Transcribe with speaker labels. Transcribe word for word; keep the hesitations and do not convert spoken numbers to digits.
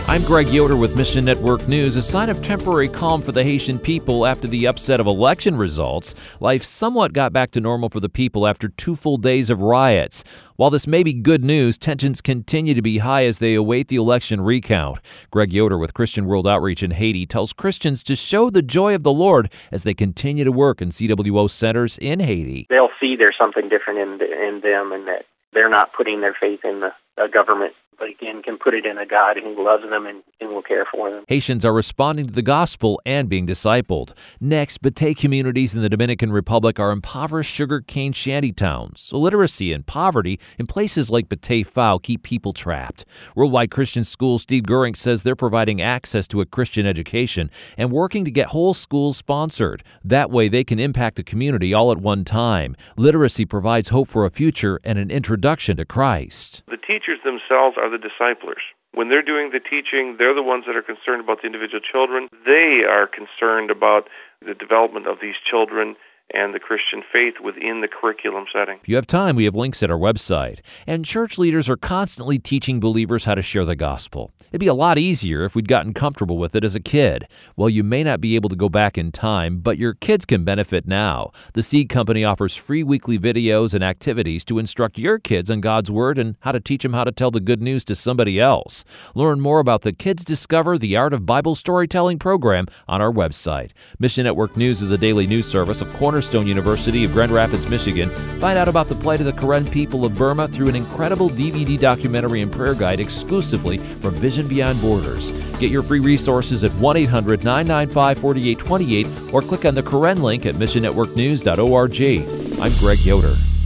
Speaker 1: I'm Greg Yoder with Mission Network News. A sign of temporary calm for the Haitian people after the upset of election results. Life somewhat got back to normal for the people after two full days of riots. While this may be good news, tensions continue to be high as they await the election recount. Greg Yoder with Christian World Outreach in Haiti tells Christians to show the joy of the Lord as they continue to work in C W O centers in Haiti.
Speaker 2: They'll see there's something different in, in them and that they're not putting their faith in the, the government, but again, can put it in a God who loves them and, and will care for them.
Speaker 1: Haitians are responding to the gospel and being discipled. Next, Batay communities in the Dominican Republic are impoverished sugar cane shanty towns. Illiteracy and poverty in places like Batay Fao keep people trapped. Worldwide Christian Schools Steve Goering says they're providing access to a Christian education and working to get whole schools sponsored. That way they can impact a community all at one time. Literacy provides hope for a future and an introduction to Christ.
Speaker 3: The teachers themselves are the disciplers. When they're doing the teaching, they're the ones that are concerned about the individual children. They are concerned about the development of these children and the Christian faith within the curriculum setting.
Speaker 1: If you have time, we have links at our website. And church leaders are constantly teaching believers how to share the gospel. It'd be a lot easier if we'd gotten comfortable with it as a kid. Well, you may not be able to go back in time, but your kids can benefit now. The Seed Company offers free weekly videos and activities to instruct your kids on God's Word and how to teach them how to tell the good news to somebody else. Learn more about the Kids Discover the Art of Bible Storytelling program on our website. Mission Network News is a daily news service of Cornerstone University of Grand Rapids, Michigan. Find out about the plight of the Karen people of Burma through an incredible D V D documentary and prayer guide exclusively from Vision Beyond Borders. Get your free resources at one eight hundred nine nine five four eight two eight or click on the Karen link at mission network news dot org. I'm Greg Yoder.